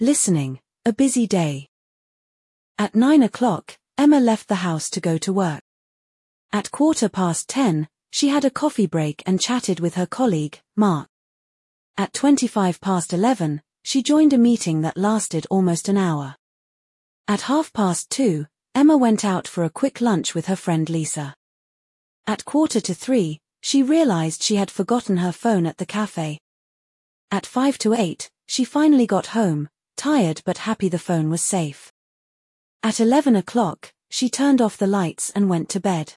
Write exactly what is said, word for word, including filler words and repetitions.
Listening, a busy day. At nine o'clock, Emma left the house to go to work. At quarter past ten, she had a coffee break and chatted with her colleague, Mark. At twenty-five past eleven, she joined a meeting that lasted almost an hour. At half past two, Emma went out for a quick lunch with her friend Lisa. At quarter to three, she realized she had forgotten her phone at the cafe. At five to eight, she finally got home, tired but happy the phone was safe. At eleven o'clock, she turned off the lights and went to bed.